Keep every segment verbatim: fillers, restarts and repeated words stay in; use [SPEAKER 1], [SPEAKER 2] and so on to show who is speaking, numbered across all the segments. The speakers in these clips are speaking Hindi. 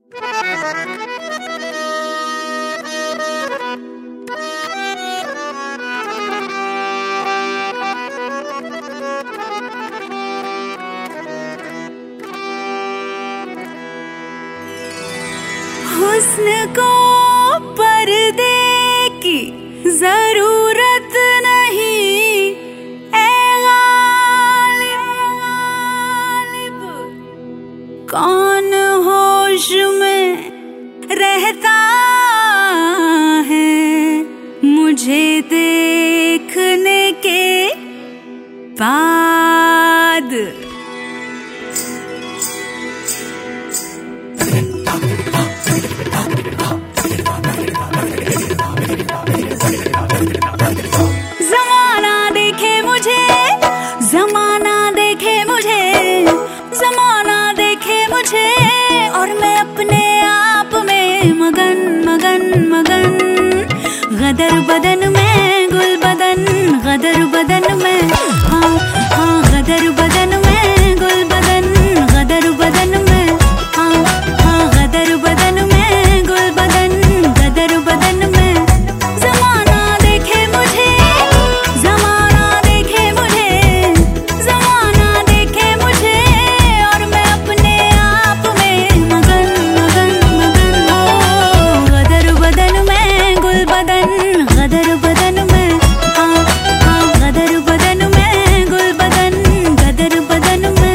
[SPEAKER 1] हुस्न को पर्दे की जरूरत नहीं, ए गालिब कौन होश में रहता है मुझे देखने के बाद। ज़माना देखे मुझे, ज़माना देखे मुझे, ज़माना देखे मुझे और मैं अपने आप में मगन मगन मगन। गदर बदन में गुल बदन, गदर बदन में हाँ हाँ गदर बदन में गुल बदन, गदर बदन में हाँ हाँ गदर बदन में गुल बदन, गदर बदन में। ज़माना देखे मुझे, ज़माना देखे मुझे, ज़माना देखे मुझे और मैं अपने आप में मगन मगन मगन। ओ गदर बदन में गुल बदन, गदर बदन में हाँ हाँ गदर बदन में गुल बदन, गदर बदन में।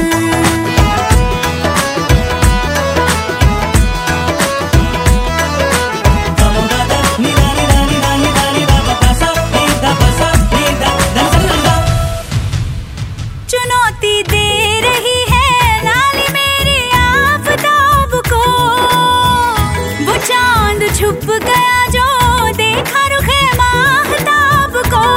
[SPEAKER 1] चुनौती दे रही है लाली मेरी आफताब को, वो चांद छुप गया जो देखा रुखे माहताब को।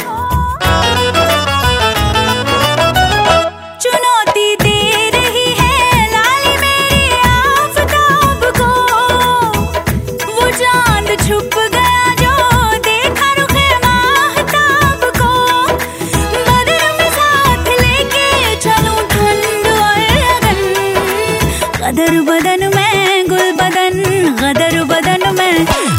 [SPEAKER 1] चुनौती दे रही है लाली मेरी आफताब को, वो चांद छुप गया जो देखा रुखे माहताब को। बदर में साथ लेके चलूं ठंड और लगन, गदर बदन में गुल बदन, गदर बदन में